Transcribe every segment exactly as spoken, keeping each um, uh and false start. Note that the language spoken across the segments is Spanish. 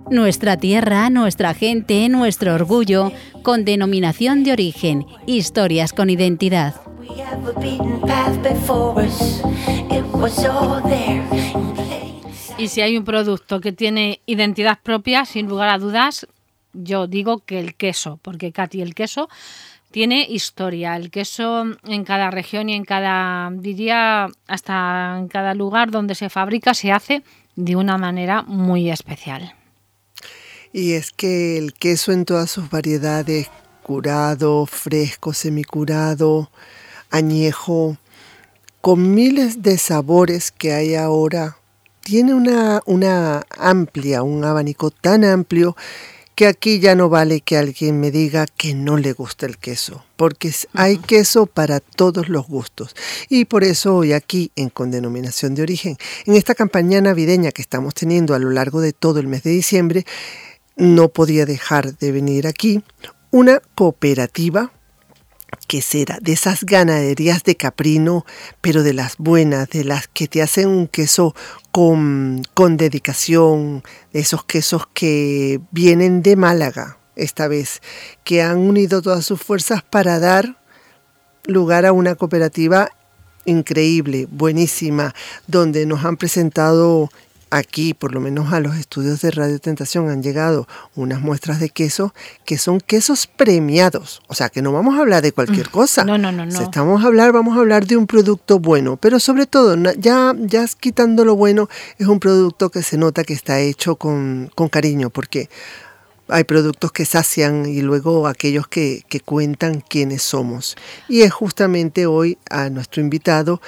Nuestra tierra, nuestra gente, nuestro orgullo, con denominación de origen, historias con identidad. Y si hay un producto que tiene identidad propia, sin lugar a dudas, yo digo que el queso, porque Katy, el queso tiene historia. El queso en cada región y en cada, diría, hasta en cada lugar donde se fabrica, se hace de una manera muy especial. Y es que el queso en todas sus variedades, curado, fresco, semicurado, añejo, con miles de sabores que hay ahora, tiene una, una amplia, un abanico tan amplio que aquí ya no vale que alguien me diga que no le gusta el queso, porque hay queso para todos los gustos. Y por eso hoy aquí en Con Denominación de Origen, en esta campaña navideña que estamos teniendo a lo largo de todo el mes de diciembre, no podía dejar de venir aquí una cooperativa que será de esas ganaderías de caprino, pero de las buenas, de las que te hacen un queso con, con dedicación, esos quesos que vienen de Málaga esta vez, que han unido todas sus fuerzas para dar lugar a una cooperativa increíble, buenísima, donde nos han presentado aquí, por lo menos a los estudios de Radio Tentación, han llegado unas muestras de queso que son quesos premiados. O sea, que no vamos a hablar de cualquier cosa. No, no, no, no. Si estamos a hablar, vamos a hablar de un producto bueno. Pero sobre todo, ya, ya quitando lo bueno, es un producto que se nota que está hecho con, con cariño, porque hay productos que sacian y luego aquellos que, que cuentan quiénes somos. Y es justamente hoy a nuestro invitado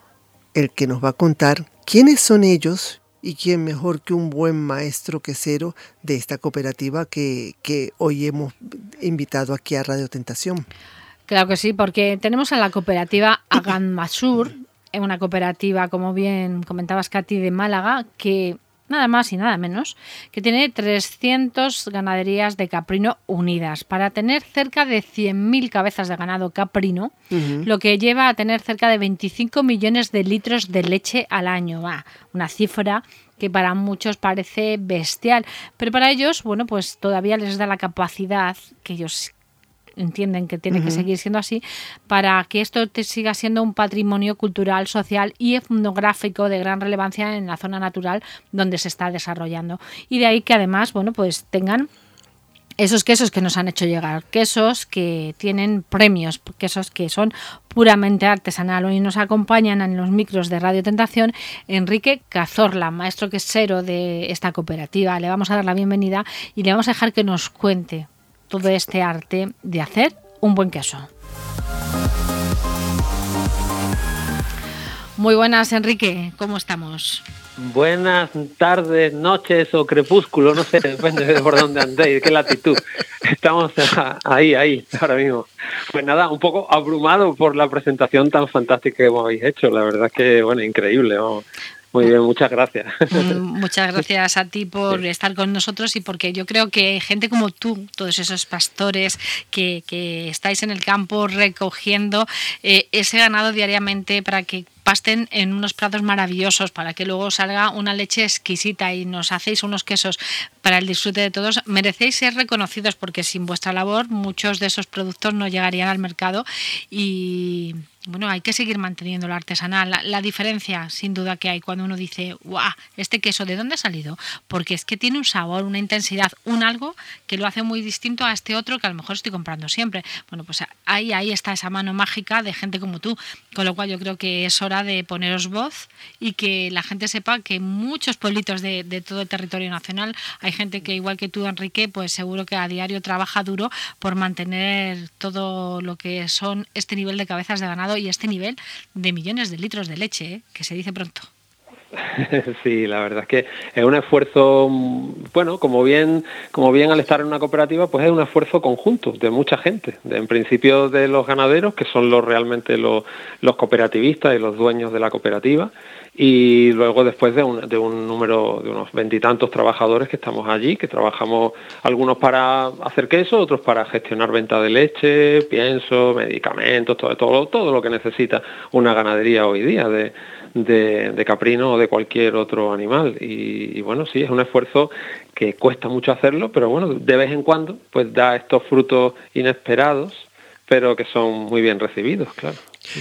el que nos va a contar quiénes son ellos. ¿Y quién mejor que un buen maestro quesero de esta cooperativa que, que hoy hemos invitado aquí a Radio Tentación? Claro que sí, porque tenemos a la cooperativa Agan Masur, una cooperativa, como bien comentabas, Katy, de Málaga, que nada más y nada menos, que tiene trescientas ganaderías de caprino unidas, para tener cerca de cien mil cabezas de ganado caprino, uh-huh. Lo que lleva a tener cerca de veinticinco millones de litros de leche al año. Va, una cifra que para muchos parece bestial, pero para ellos, bueno, pues todavía les da la capacidad que ellos entienden que tiene uh-huh. que seguir siendo así, para que esto te siga siendo un patrimonio cultural, social y etnográfico de gran relevancia en la zona natural donde se está desarrollando. Y de ahí que además, bueno, pues tengan esos quesos que nos han hecho llegar, quesos que tienen premios, quesos que son puramente artesanal. Hoy nos acompañan en los micros de Radio Tentación Enrique Cazorla, maestro quesero de esta cooperativa. Le vamos a dar la bienvenida y le vamos a dejar que nos cuente todo este arte de hacer un buen queso. Muy buenas, Enrique, ¿cómo estamos? Buenas tardes, noches o crepúsculo, no sé, depende de por dónde andéis, qué latitud. Estamos ahí, ahí, ahora mismo. Pues nada, un poco abrumado por la presentación tan fantástica que habéis hecho, la verdad es que, bueno, increíble, vamos. Muy bien, muchas gracias. Muchas gracias a ti por sí. estar con nosotros y porque yo creo que gente como tú, todos esos pastores que, que estáis en el campo recogiendo eh, ese ganado diariamente para que pasten en unos prados maravillosos, para que luego salga una leche exquisita y nos hacéis unos quesos para el disfrute de todos, merecéis ser reconocidos, porque sin vuestra labor muchos de esos productos no llegarían al mercado y bueno, hay que seguir manteniendo lo artesanal. La, la diferencia, sin duda, que hay cuando uno dice, ¡guau! ¿Este queso de dónde ha salido? Porque es que tiene un sabor, una intensidad, un algo que lo hace muy distinto a este otro que a lo mejor estoy comprando siempre. Bueno, pues ahí, ahí está esa mano mágica de gente como tú, con lo cual yo creo que es hora de poneros voz y que la gente sepa que en muchos pueblitos de, de todo el territorio nacional hay gente que, igual que tú, Enrique, pues seguro que a diario trabaja duro por mantener todo lo que son este nivel de cabezas de ganado y este nivel de millones de litros de leche, ¿eh? Que se dice pronto. Sí, la verdad es que es un esfuerzo, bueno, como bien como bien al estar en una cooperativa, pues es un esfuerzo conjunto de mucha gente, de, en principio de los ganaderos, que son los realmente los, los cooperativistas y los dueños de la cooperativa, y luego después de un, de un número de unos veintitantos trabajadores que estamos allí, que trabajamos algunos para hacer queso, otros para gestionar venta de leche, pienso, medicamentos, todo todo todo lo que necesita una ganadería hoy día de De, de caprino o como de cualquier otro animal. Y, y bueno, sí, es un esfuerzo que cuesta mucho hacerlo, pero bueno, de vez en cuando pues da estos frutos inesperados, pero que son muy bien recibidos, claro.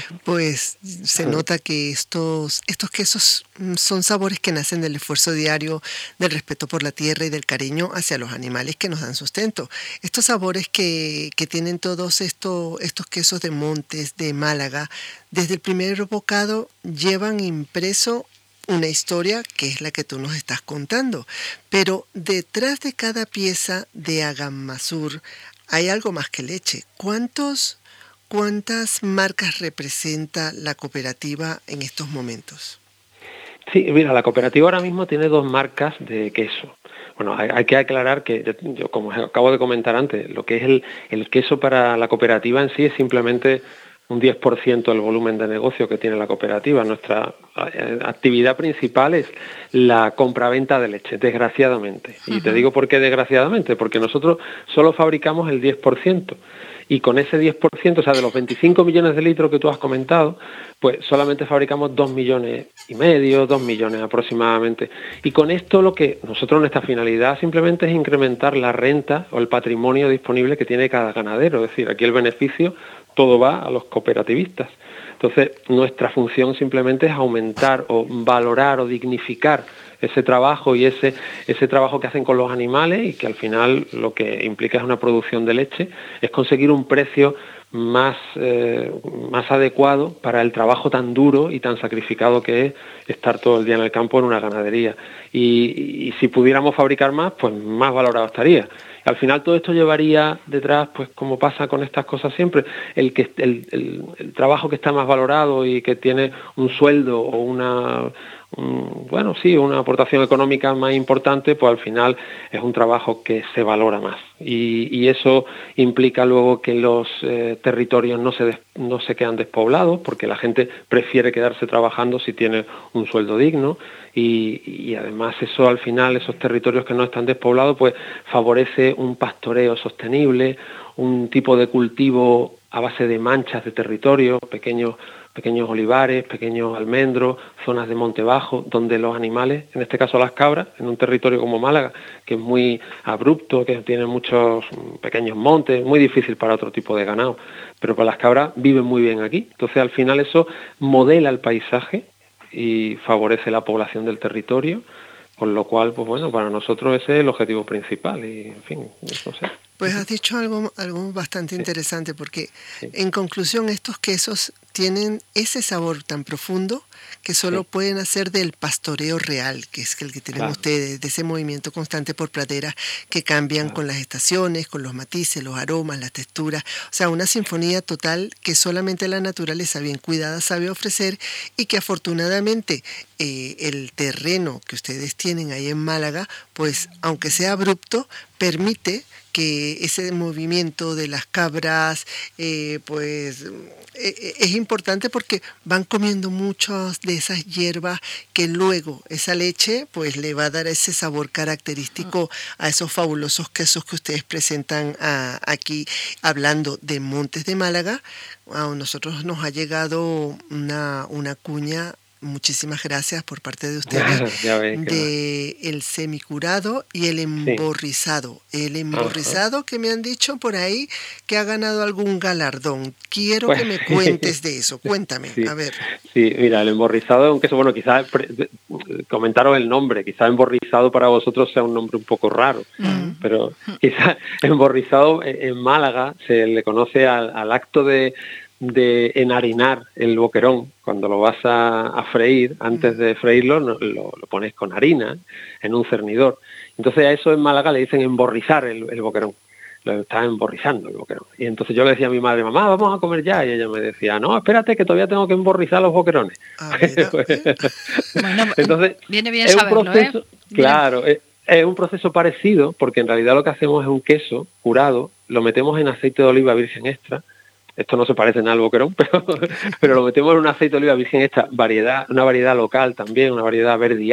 Pues se nota que estos, estos quesos son sabores que nacen del esfuerzo diario, del respeto por la tierra y del cariño hacia los animales que nos dan sustento. Estos sabores que, que tienen todos estos, estos quesos de Montes, de Málaga, desde el primer bocado llevan impreso una historia que es la que tú nos estás contando. Pero detrás de cada pieza de Aganmasur hay algo más que leche. ¿Cuántos... ¿Cuántas marcas representa la cooperativa en estos momentos? Sí, mira, la cooperativa ahora mismo tiene dos marcas de queso. Bueno, hay, hay que aclarar que, yo, como acabo de comentar antes, lo que es el, el queso para la cooperativa en sí es simplemente un diez por ciento del volumen de negocio que tiene la cooperativa. Nuestra actividad principal es la compraventa de leche, desgraciadamente. Y uh-huh. te digo por qué desgraciadamente, porque nosotros solo fabricamos el diez por ciento. Y con ese diez por ciento, o sea, de los veinticinco millones de litros que tú has comentado, pues solamente fabricamos dos millones y medio, dos millones aproximadamente. Y con esto lo que nosotros, nuestra finalidad simplemente es incrementar la renta o el patrimonio disponible que tiene cada ganadero. Es decir, aquí el beneficio todo va a los cooperativistas. Entonces, nuestra función simplemente es aumentar o valorar o dignificar ese trabajo y ese ese trabajo que hacen con los animales, y que al final lo que implica es una producción de leche, es conseguir un precio más, eh, más adecuado para el trabajo tan duro y tan sacrificado que es estar todo el día en el campo en una ganadería. Y, y si pudiéramos fabricar más, pues más valorado estaría. Al final todo esto llevaría detrás, pues como pasa con estas cosas siempre, el que el, el, el trabajo que está más valorado y que tiene un sueldo o una un, bueno sí una aportación económica más importante, pues al final es un trabajo que se valora más, y, y eso implica luego que los eh, territorios no se des, no se quedan despoblados, porque la gente prefiere quedarse trabajando si tiene un sueldo digno. Y, y además eso al final, esos territorios que no están despoblados, pues favorece un pastoreo sostenible, un tipo de cultivo a base de manchas de territorio, pequeños, pequeños olivares, pequeños almendros, zonas de monte bajo, donde los animales, en este caso las cabras, en un territorio como Málaga, que es muy abrupto, que tiene muchos pequeños montes, muy difícil para otro tipo de ganado, pero para las cabras viven muy bien aquí. Entonces al final eso modela el paisaje y favorece la población del territorio, con lo cual, pues bueno, para nosotros ese es el objetivo principal y, en fin, no sé. Pues has dicho algo, algo bastante sí. interesante, porque sí. en conclusión estos quesos tienen ese sabor tan profundo que solo sí. pueden hacer del pastoreo real, que es el que tienen claro. ustedes, de ese movimiento constante por praderas que cambian claro. con las estaciones, con los matices, los aromas, las texturas, o sea, una sinfonía total que solamente la naturaleza bien cuidada sabe ofrecer, y que afortunadamente eh, el terreno que ustedes tienen ahí en Málaga, pues aunque sea abrupto, permite que ese movimiento de las cabras, eh, pues eh, es importante, porque van comiendo muchas de esas hierbas que luego esa leche pues le va a dar ese sabor característico a esos fabulosos quesos que ustedes presentan a, aquí. Hablando de Montes de Málaga, a nosotros nos ha llegado una, una cuña. Muchísimas gracias por parte de ustedes, de el semicurado y el emborrizado. Sí. El emborrizado, uh-huh. que me han dicho por ahí que ha ganado algún galardón. Quiero pues, que me cuentes de eso. Cuéntame, sí. a ver. Sí, mira, el emborrizado, aunque eso, bueno, quizás comentaros el nombre, quizás emborrizado para vosotros sea un nombre un poco raro, uh-huh. pero quizás emborrizado en Málaga se le conoce al, al acto de de enharinar el boquerón. Cuando lo vas a, a freír, antes de freírlo lo, lo pones con harina en un cernidor. Entonces a eso en Málaga le dicen emborrizar el, el boquerón. Lo está emborrizando el boquerón. Y entonces yo le decía a mi madre, mamá, vamos a comer ya. Y ella me decía, no, espérate que todavía tengo que emborrizar los boquerones. Ah, bueno, entonces viene bien es saberlo, un proceso, ¿eh? Claro, es, es un proceso parecido, porque en realidad lo que hacemos es un queso curado, lo metemos en aceite de oliva virgen extra. Esto no se parece nada al boquerón, pero, pero lo metemos en un aceite de oliva virgen extra, variedad, una variedad local también, una variedad verdial,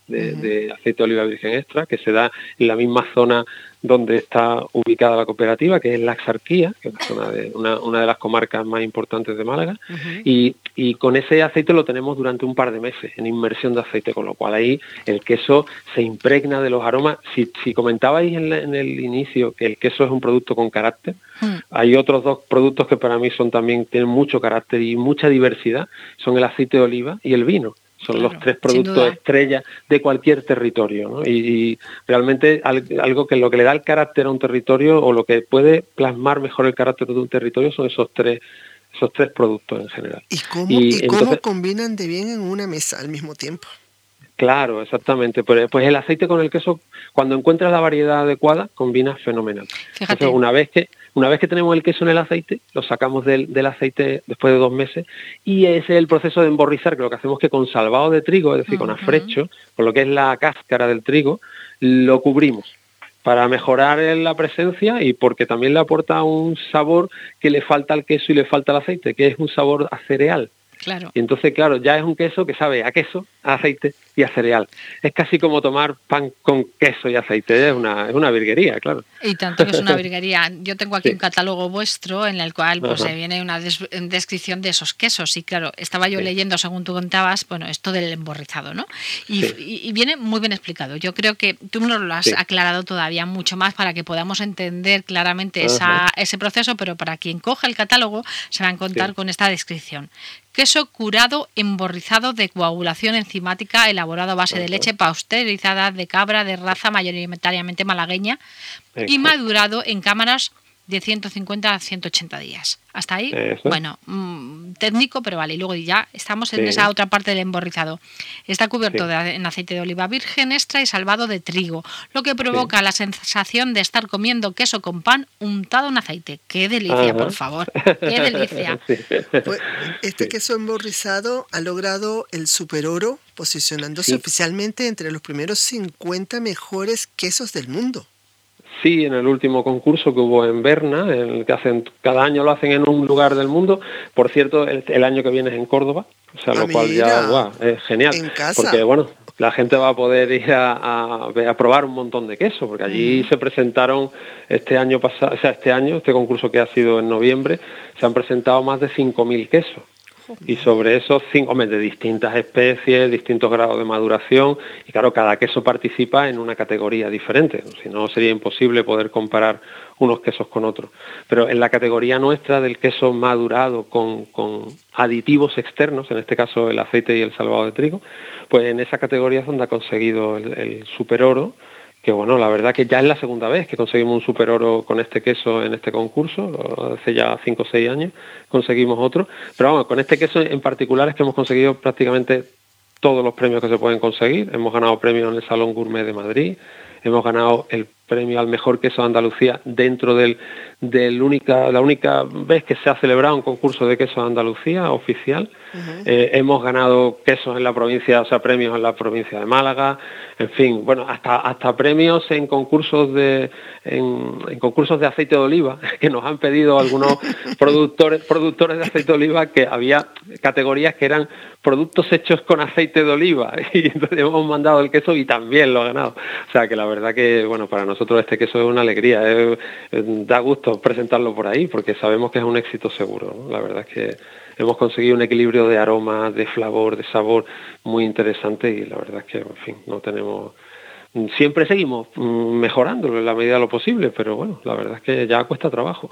de, uh-huh. de aceite de oliva virgen extra, que se da en la misma zona donde está ubicada la cooperativa, que es la Axarquía, que es una, zona de, una, una de las comarcas más importantes de Málaga, uh-huh. y, y con ese aceite lo tenemos durante un par de meses en inmersión de aceite, con lo cual ahí el queso se impregna de los aromas. Si, si comentabais en, la, en el inicio que el queso es un producto con carácter, uh-huh. hay otros dos productos que para mí son también tienen mucho carácter y mucha diversidad, son el aceite de oliva y el vino. Son claro, los tres productos estrella de cualquier territorio, ¿no? Y, y realmente algo que lo que le da el carácter a un territorio o lo que puede plasmar mejor el carácter de un territorio son esos tres esos tres productos en general. ¿Y cómo, y, y entonces, cómo combinan de bien en una mesa al mismo tiempo? Claro, exactamente. Pues, pues el aceite con el queso, cuando encuentras la variedad adecuada, combina fenomenal. Fíjate. Entonces, una vez que Una vez que tenemos el queso en el aceite, lo sacamos del, del aceite después de dos meses y ese es el proceso de emborrizar, que lo que hacemos es que con salvado de trigo, es decir, uh-huh. con afrecho, con lo que es la cáscara del trigo, lo cubrimos para mejorar la presencia y porque también le aporta un sabor que le falta al queso y le falta al aceite, que es un sabor a cereal. Claro. Y entonces, claro, ya es un queso que sabe a queso, a aceite y a cereal. Es casi como tomar pan con queso y aceite, es una, es una virguería, claro. Y tanto que es una virguería. Yo tengo aquí sí. un catálogo vuestro en el cual pues se viene una des- descripción de esos quesos y claro, estaba yo sí. leyendo, según tú contabas, bueno, esto del emborrizado, ¿no? Y, sí. y, y viene muy bien explicado. Yo creo que tú nos lo has sí. aclarado todavía mucho más para que podamos entender claramente esa, ese proceso, pero para quien coja el catálogo se va a encontrar sí. con esta descripción. Queso curado emborrizado de coagulación enzimática elaborado a base uh-huh. de leche pasteurizada de cabra de raza mayoritariamente malagueña Exacto. y madurado en cámaras de ciento cincuenta a ciento ochenta días. Hasta ahí, Eso. bueno, mmm, técnico, pero vale. Y luego ya estamos en sí. esa otra parte del emborrizado. Está cubierto sí. de, en aceite de oliva virgen extra y salvado de trigo, lo que provoca sí. la sensación de estar comiendo queso con pan untado en aceite. ¡Qué delicia, Ajá. por favor! ¡Qué delicia! Sí. Pues este sí. queso emborrizado ha logrado el superoro, posicionándose sí. oficialmente entre los primeros cincuenta mejores quesos del mundo. Sí, en el último concurso que hubo en Berna, en el que hacen cada año lo hacen en un lugar del mundo. Por cierto, el, el año que viene es en Córdoba, o sea, ah, lo cual mira, ya wow, es genial. En casa. Porque bueno, la gente va a poder ir a, a, a probar un montón de queso, porque allí mm. se presentaron este año pasado, o sea, este año, este concurso que ha sido en noviembre, se han presentado más de cinco mil quesos. Y sobre esos cinco, hombre, de distintas especies, distintos grados de maduración, y claro, cada queso participa en una categoría diferente, si no sería imposible poder comparar unos quesos con otros. Pero en la categoría nuestra del queso madurado con, con aditivos externos, en este caso el aceite y el salvado de trigo, pues en esa categoría es donde ha conseguido el, el superoro, que bueno, la verdad que ya es la segunda vez que conseguimos un superoro con este queso en este concurso, hace ya cinco o seis años conseguimos otro, pero vamos, con este queso en particular es que hemos conseguido prácticamente todos los premios que se pueden conseguir. Hemos ganado premios en el Salón Gourmet de Madrid, hemos ganado el premio al mejor queso de Andalucía dentro del, del única, la única vez que se ha celebrado un concurso de queso de Andalucía oficial. Uh-huh. Eh, hemos ganado quesos en la provincia, o sea, premios en la provincia de Málaga, en fin, bueno, hasta hasta premios en concursos de en, en concursos de aceite de oliva que nos han pedido algunos productores productores de aceite de oliva, que había categorías que eran productos hechos con aceite de oliva y entonces hemos mandado el queso y también lo ha ganado. O sea, que la verdad que bueno, para nosotros este queso es una alegría, es, es, da gusto presentarlo por ahí porque sabemos que es un éxito seguro, ¿no? La verdad es que hemos conseguido un equilibrio de aromas, de flavor, de sabor muy interesante y la verdad es que, en fin, no tenemos... Siempre seguimos mejorándolo en la medida de lo posible, pero bueno, la verdad es que ya cuesta trabajo.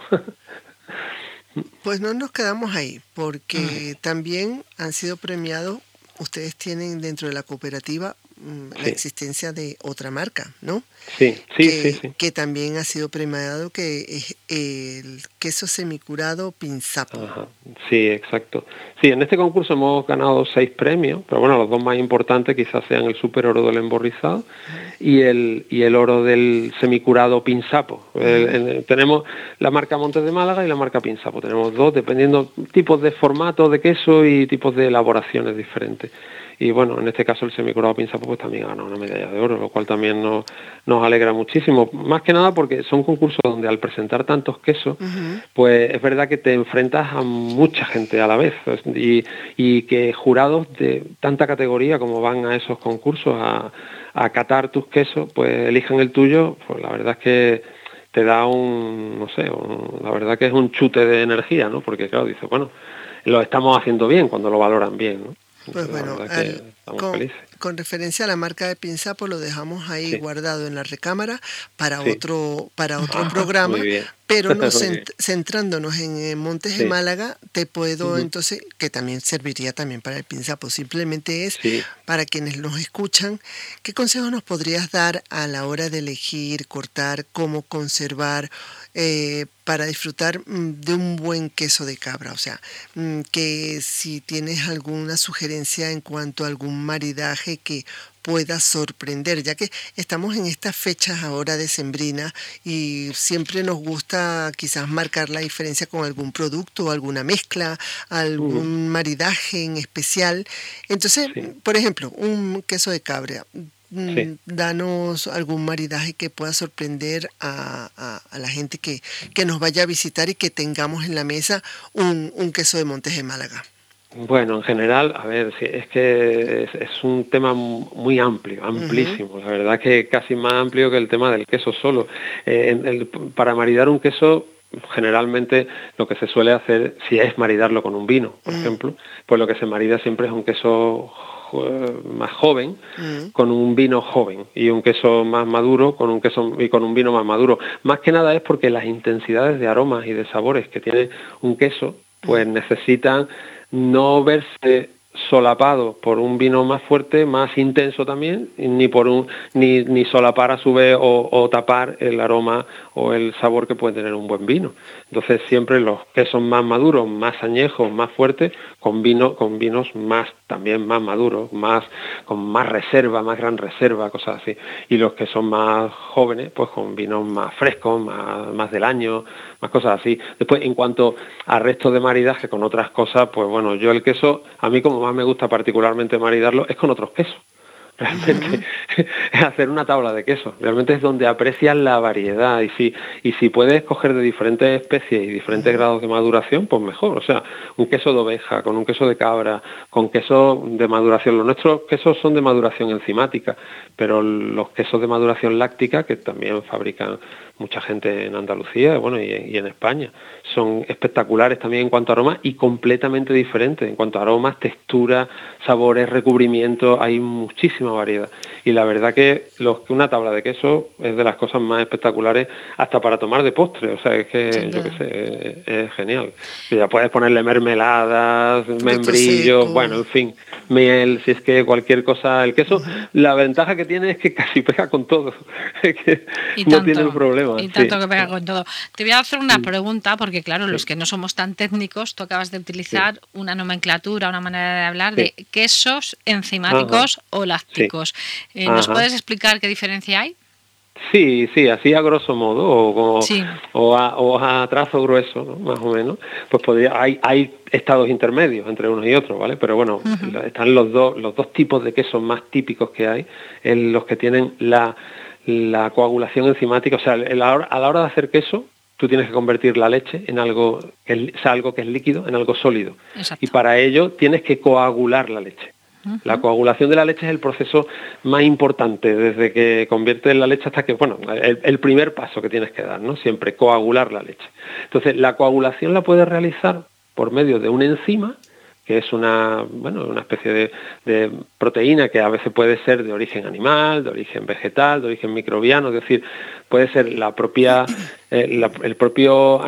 Pues no nos quedamos ahí, porque mm. también han sido premiados, ustedes tienen dentro de la cooperativa la sí. existencia de otra marca, ¿no? Sí, sí, que, sí, sí. Que también ha sido premiado, que es el queso semicurado Pinzapo. Ajá. Sí, exacto. Sí, en este concurso hemos ganado seis premios, pero bueno, los dos más importantes quizás sean el super oro del emborrizado uh-huh. y el y el oro del semicurado Pinzapo. Uh-huh. El, el, tenemos la marca Montes de Málaga y la marca Pinzapo. Tenemos dos, dependiendo tipos de formato de queso y tipos de elaboraciones diferentes. Y bueno, en este caso el semicurado Pinzapo pues también ha ganado una medalla de oro, lo cual también nos, nos alegra muchísimo. Más que nada porque son concursos donde al presentar tantos quesos, uh-huh. pues es verdad que te enfrentas a mucha gente a la vez y, y que jurados de tanta categoría como van a esos concursos a, a catar tus quesos, pues elijan el tuyo, pues la verdad es que te da un, no sé, un, la verdad que es un chute de energía, ¿no? Porque claro, dices, bueno, lo estamos haciendo bien cuando lo valoran bien, ¿no? Pues bueno, al, con, con referencia a la marca de Pinzapo lo dejamos ahí sí. guardado en la recámara para sí. otro para otro programa, pero no cent, centrándonos en, en Montes sí. de Málaga, te puedo uh-huh. entonces, que también serviría también para el Pinzapo, simplemente es sí. para quienes nos escuchan, ¿qué consejos nos podrías dar a la hora de elegir, cortar, cómo conservar Eh, para disfrutar mm, de un buen queso de cabra? O sea, mm, que si tienes alguna sugerencia en cuanto a algún maridaje que pueda sorprender, ya que estamos en estas fechas ahora decembrinas y siempre nos gusta quizás marcar la diferencia con algún producto, alguna mezcla, algún uh. maridaje en especial. Entonces, sí. por ejemplo, un queso de cabra, Sí. danos algún maridaje que pueda sorprender a, a, a la gente que, que nos vaya a visitar y que tengamos en la mesa un, un queso de Montes de Málaga. Bueno, en general, a ver, es que es, es un tema muy amplio, amplísimo, uh-huh. la verdad que casi más amplio que el tema del queso solo. Eh, el, para maridar un queso, generalmente lo que se suele hacer, si es maridarlo con un vino, por uh-huh. ejemplo, pues lo que se marida siempre es un queso más joven mm. con un vino joven y un queso más maduro con un queso y con un vino más maduro. Más que nada es porque las intensidades de aromas y de sabores que tiene un queso pues mm. necesitan no verse solapados por un vino más fuerte, más intenso también, ni por un ni, ni solapar a su vez o, o tapar el aroma o el sabor que puede tener un buen vino. Entonces siempre los quesos más maduros, más añejos, más fuertes, con vino, con vinos más también más maduros, más con más reserva, más gran reserva, cosas así. Y los que son más jóvenes, pues con vinos más frescos, más, más del año, más cosas así. Después, en cuanto al resto de maridaje con otras cosas, pues bueno, yo el queso, a mí como más me gusta particularmente maridarlo, es con otros quesos. Realmente uh-huh. es hacer una tabla de quesos. Realmente es donde aprecias la variedad y si y si puedes coger de diferentes especies y diferentes uh-huh. grados de maduración, pues mejor. O sea, un queso de oveja, con un queso de cabra, con queso de maduración. Los nuestros quesos son de maduración enzimática, pero los quesos de maduración láctica, que también fabrican mucha gente en Andalucía, bueno, y, y en España, son espectaculares también en cuanto a aromas y completamente diferentes en cuanto a aromas, textura, sabores, recubrimiento. Hay muchísima variedad y la verdad que los que una tabla de queso es de las cosas más espectaculares hasta para tomar de postre. O sea, es que sí, yo qué sé, es, es genial. Y ya puedes ponerle mermeladas, membrillos, bueno, en fin, miel, si es que cualquier cosa. El queso, uh-huh. la ventaja que tiene es que casi pega con todo, es que y no tanto, tiene el problema. Y tanto sí. que pega con todo. Te voy a hacer una sí. pregunta, porque claro, sí. los que no somos tan técnicos, tú acabas de utilizar sí. una nomenclatura, una manera de hablar sí. de quesos enzimáticos Ajá. o lácticos. Sí. Eh, ¿Nos puedes explicar qué diferencia hay? Sí, sí, así a grosso modo, o, como, sí. o, a, o a trazo grueso, ¿no? Más o menos, pues podría, hay, hay estados intermedios entre unos y otros, ¿vale? Pero bueno, uh-huh. están los dos, los dos tipos de quesos más típicos que hay, en los que tienen la, la coagulación enzimática. O sea, a la hora, a la hora de hacer queso, tú tienes que convertir la leche en algo que es, o sea, algo que es líquido, en algo sólido. Exacto. Y para ello tienes que coagular la leche. La coagulación de la leche es el proceso más importante, desde que conviertes la leche hasta que, bueno, el, el primer paso que tienes que dar, ¿no? Siempre coagular la leche. Entonces, la coagulación la puedes realizar por medio de una enzima, que es una, bueno, una especie de, de proteína que a veces puede ser de origen animal, de origen vegetal, de origen microbiano, es decir, puede ser la propia, eh, la, el propio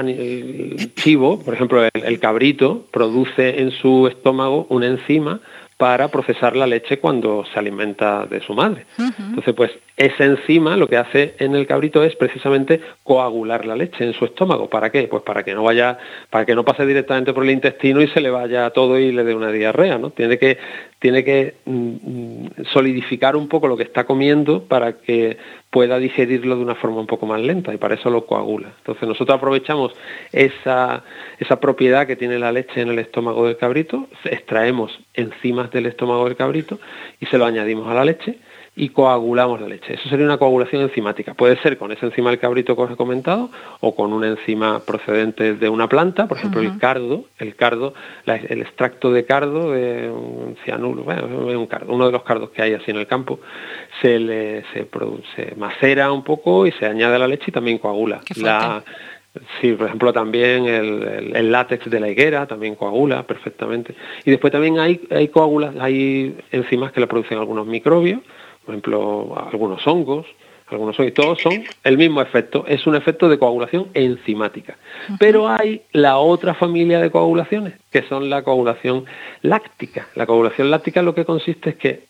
el chivo, por ejemplo, el, el cabrito, produce en su estómago una enzima para procesar la leche cuando se alimenta de su madre. Uh-huh. Entonces, pues, esa enzima lo que hace en el cabrito es precisamente coagular la leche en su estómago. ¿Para qué? Pues para que no vaya, para que no pase directamente por el intestino y se le vaya todo y le dé una diarrea, ¿no? Tiene que, tiene que mm, solidificar un poco lo que está comiendo para que pueda digerirlo de una forma un poco más lenta, y para eso lo coagula. Entonces nosotros aprovechamos esa, esa propiedad que tiene la leche en el estómago del cabrito, extraemos enzimas del estómago del cabrito y se lo añadimos a la leche, y coagulamos la leche. Eso sería una coagulación enzimática. Puede ser con ese enzima del cabrito que os he comentado o con una enzima procedente de una planta, por ejemplo, uh-huh. el cardo, el cardo, la, el extracto de cardo de un cianuro, bueno, un cardo, uno de los cardos que hay así en el campo, se le se, produce, se macera un poco y se añade a la leche y también coagula. La, sí, por ejemplo, también el, el, el látex de la higuera también coagula perfectamente. Y después también hay, hay coagulas, hay enzimas que le producen algunos microbios, por ejemplo, algunos hongos, algunos hongos, y todos son el mismo efecto, es un efecto de coagulación enzimática. Uh-huh. Pero hay la otra familia de coagulaciones, que son la coagulación láctica. La coagulación láctica lo que consiste es que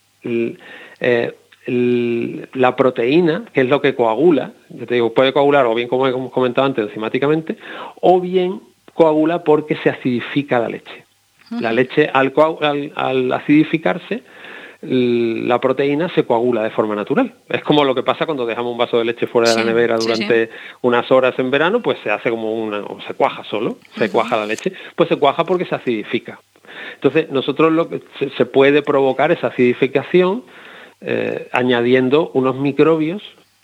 eh, el, la proteína, que es lo que coagula, yo te digo, puede coagular o bien, como hemos comentado antes, enzimáticamente, o bien coagula porque se acidifica la leche. Uh-huh. La leche, al, al, al acidificarse, la proteína se coagula de forma natural. Es como lo que pasa cuando dejamos un vaso de leche fuera de sí, la nevera durante sí, sí. unas horas en verano, pues se hace como una, o se cuaja solo, se uh-huh. cuaja la leche, pues se cuaja porque se acidifica. Entonces, nosotros lo que se, se puede provocar esa acidificación eh, añadiendo unos microbios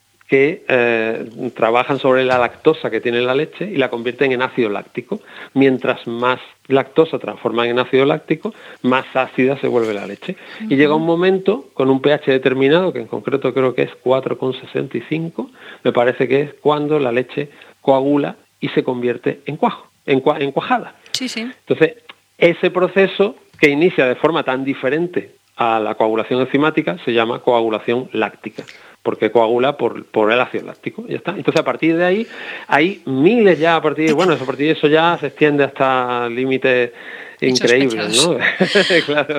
que eh, trabajan sobre la lactosa que tiene la leche y la convierten en ácido láctico. Mientras más lactosa transforman en ácido láctico, más ácida se vuelve la leche. Uh-huh. Y llega un momento, con un pH determinado, que en concreto creo que es cuatro coma sesenta y cinco, me parece que es cuando la leche coagula y se convierte en cuajo, en, cua- en cuajada. Sí, sí. Entonces, ese proceso que inicia de forma tan diferente a la coagulación enzimática se llama coagulación láctica, porque coagula por, por el ácido láctico, y ya está. Entonces, a partir de ahí, hay miles ya, a partir de, bueno, a partir de eso ya se extiende hasta límites increíbles, ¿no? Claro.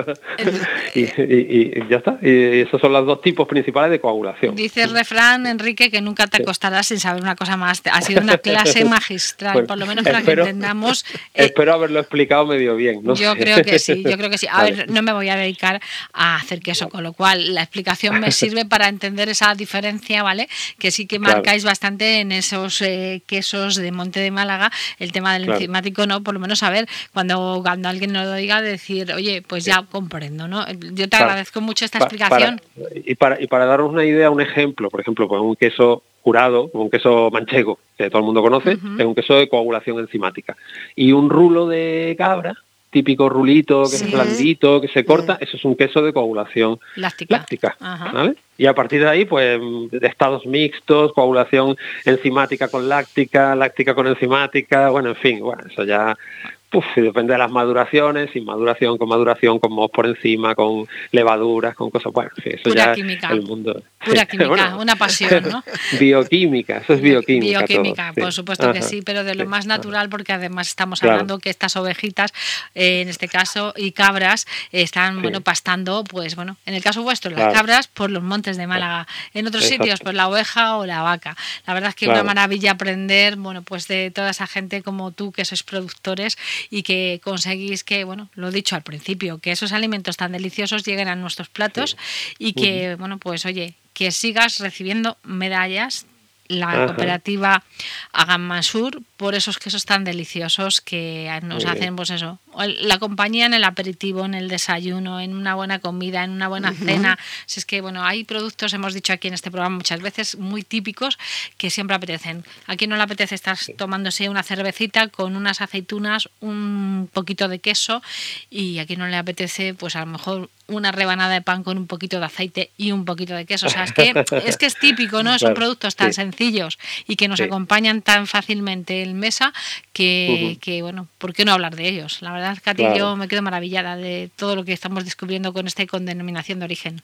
Y, y, y ya está. Y esos son los dos tipos principales de coagulación. Dice el refrán, Enrique, que nunca te acostarás sin saber una cosa más. Ha sido una clase magistral, bueno, por lo menos para espero, que entendamos. Eh, espero haberlo explicado medio bien, ¿no? Yo sé. creo que sí, yo creo que sí. A vale. ver, no me voy a dedicar a hacer queso, con lo cual la explicación me sirve para entender esa diferencia, ¿vale? Que sí que marcáis claro. bastante en esos eh, quesos de Monte de Málaga, el tema del claro. enzimático, ¿no? Por lo menos saber cuando, cuando alguien nos lo diga, decir, oye, pues ya comprendo, ¿no? Yo te claro. agradezco mucho esta pa, explicación. Para, y, para, y para daros una idea, un ejemplo, por ejemplo, con un queso curado, un queso manchego, que todo el mundo conoce, uh-huh. es un queso de coagulación enzimática. Y un rulo de cabra, típico rulito, que sí. es blandito, que se corta, sí. eso es un queso de coagulación láctica. láctica ¿vale? Y a partir de ahí, pues, de estados mixtos, coagulación enzimática con láctica, láctica con enzimática, bueno, en fin, bueno, eso ya... Uf, depende de las maduraciones, sin maduración, con maduración, con moho por encima, con levaduras, con cosas, bueno, sí, eso pura ya química. El mundo. Pura sí. química, bueno, una pasión, ¿no? Bioquímica, eso es bioquímica. Bioquímica, todo, por sí. supuesto que Ajá, sí, pero de lo sí, más natural, porque además estamos claro. hablando que estas ovejitas, eh, en este caso, y cabras, están, sí. bueno, pastando, pues bueno, en el caso vuestro, las claro. cabras por los montes de Málaga, en otros Exacto. sitios, pues la oveja o la vaca. La verdad es que claro. una maravilla aprender, bueno, pues de toda esa gente como tú, que sois productores y que conseguís que, bueno, lo he dicho al principio, que esos alimentos tan deliciosos lleguen a nuestros platos sí. y que, uh-huh. bueno, pues oye, que sigas recibiendo medallas la Ajá. cooperativa Agammasur por esos quesos tan deliciosos que nos Muy hacen, bien. pues eso, la compañía en el aperitivo, en el desayuno, en una buena comida, en una buena uh-huh. cena. Si es que, bueno, hay productos, hemos dicho aquí en este programa muchas veces, muy típicos que siempre apetecen. ¿A quién no le apetece estar sí. tomándose una cervecita con unas aceitunas, un poquito de queso? Y a quién no le apetece, pues a lo mejor una rebanada de pan con un poquito de aceite y un poquito de queso. O sea, es que es, que es típico, ¿no? Son claro, productos tan sí. sencillos y que nos sí. acompañan tan fácilmente en mesa que, uh-huh. que, bueno, ¿por qué no hablar de ellos? La verdad, Katy, claro. yo me quedo maravillada de todo lo que estamos descubriendo con este con denominación de origen.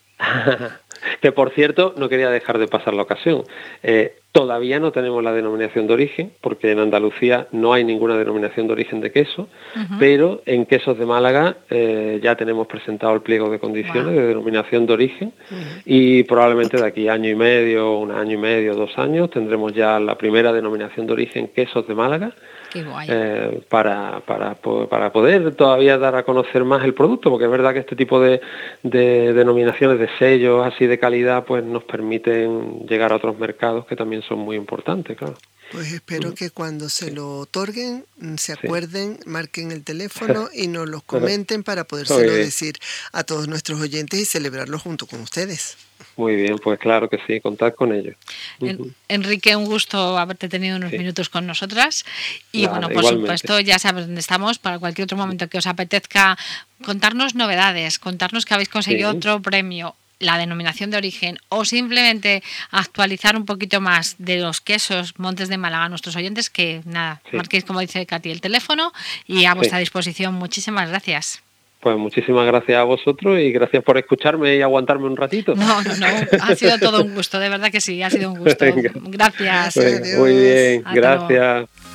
Que, por cierto, no quería dejar de pasar la ocasión. Eh, todavía no tenemos la denominación de origen, porque en Andalucía no hay ninguna denominación de origen de queso, uh-huh. pero en Quesos de Málaga eh, ya tenemos presentado el pliego de condiciones wow. de denominación de origen uh-huh. y probablemente de aquí año y medio, un año y medio, dos años, tendremos ya la primera denominación de origen Quesos de Málaga. Qué guay. Eh, para, para, para poder todavía dar a conocer más el producto, porque es verdad que este tipo de, de denominaciones de sellos así de calidad pues nos permiten llegar a otros mercados que también eso es muy importante, claro. Pues espero que cuando se lo otorguen se acuerden, sí. marquen el teléfono y nos los comenten para podérselo decir a todos nuestros oyentes y celebrarlo junto con ustedes. Muy bien, pues claro que sí, contad con ellos. En, Enrique, un gusto haberte tenido unos sí. minutos con nosotras y Nada, bueno, por igualmente. supuesto ya sabes dónde estamos para cualquier otro momento que os apetezca contarnos novedades, contarnos que habéis conseguido sí. otro premio, la denominación de origen o simplemente actualizar un poquito más de los quesos Montes de Málaga a nuestros oyentes, que nada, sí. marquéis, como dice Katy, el teléfono y a vuestra sí. disposición. Muchísimas gracias. Pues muchísimas gracias a vosotros y gracias por escucharme y aguantarme un ratito. No, no, no, ha sido todo un gusto, de verdad que sí, ha sido un gusto. Gracias. Pues, muy bien, Hasta gracias. Luego.